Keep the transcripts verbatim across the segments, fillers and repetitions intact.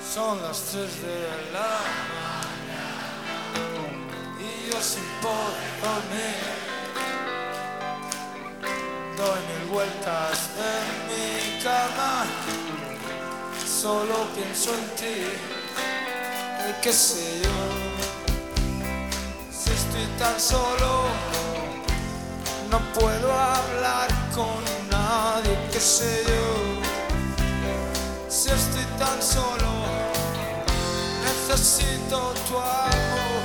Son las tres de la mañana y yo sin poder dormir doy mil vueltas en mi cama, solo pienso en ti. Y qué sé yo, si estoy tan solo, no puedo hablar con nadie. Qué sé yo, si estoy tan solo, necesito tu amor.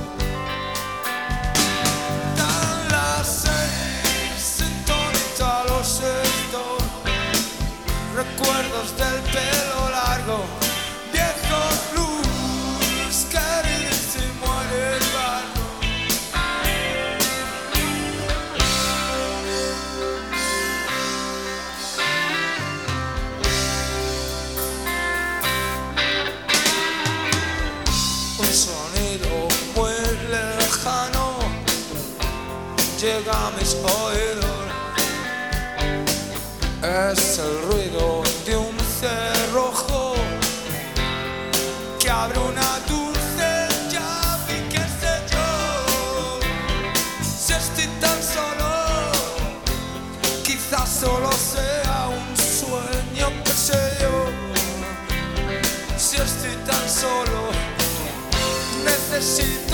Dan las seis, sintonita los esto, recuerdos del pelo largo, viejo blues, que se muere el barro. Un sonido muy lejano llega a mis oídos, es el ruido de un cerrojo que abre una dulce llave. Y qué sé yo, si estoy tan solo, quizás solo sea un sueño. Qué sé yo, si estoy tan solo, necesito